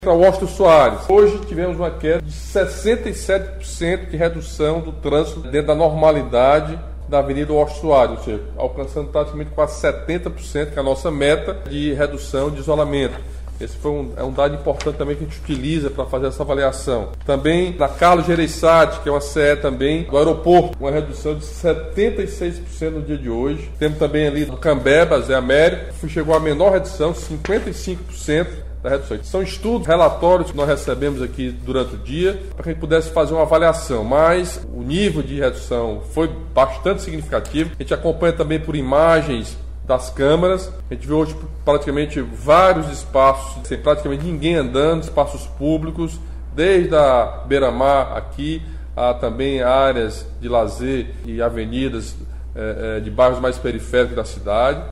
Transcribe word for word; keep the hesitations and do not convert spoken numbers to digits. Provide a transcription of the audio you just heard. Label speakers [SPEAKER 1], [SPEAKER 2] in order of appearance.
[SPEAKER 1] Para o Washington Soares, hoje tivemos uma queda de sessenta e sete por cento de redução do trânsito dentro da normalidade da Avenida Washington Soares, ou seja, alcançando praticamente quase setenta por cento, que é a nossa meta de redução de isolamento. Esse foi um, é um dado importante também que a gente utiliza para fazer essa avaliação. Também na Carlos Gereissati, que é uma C E também do aeroporto, uma redução de setenta e seis por cento no dia de hoje. Temos também ali no Cambeba, Zé Américo, que chegou a menor redução, cinquenta e cinco por cento. Da redução. São estudos, relatórios que nós recebemos aqui durante o dia para que a gente pudesse fazer uma avaliação, mas o nível de redução foi bastante significativo. A gente acompanha também por imagens das câmaras. A gente vê hoje praticamente vários espaços, sem praticamente ninguém andando, espaços públicos, desde a beira-mar aqui, a também áreas de lazer e avenidas é, é, de bairros mais periféricos da cidade.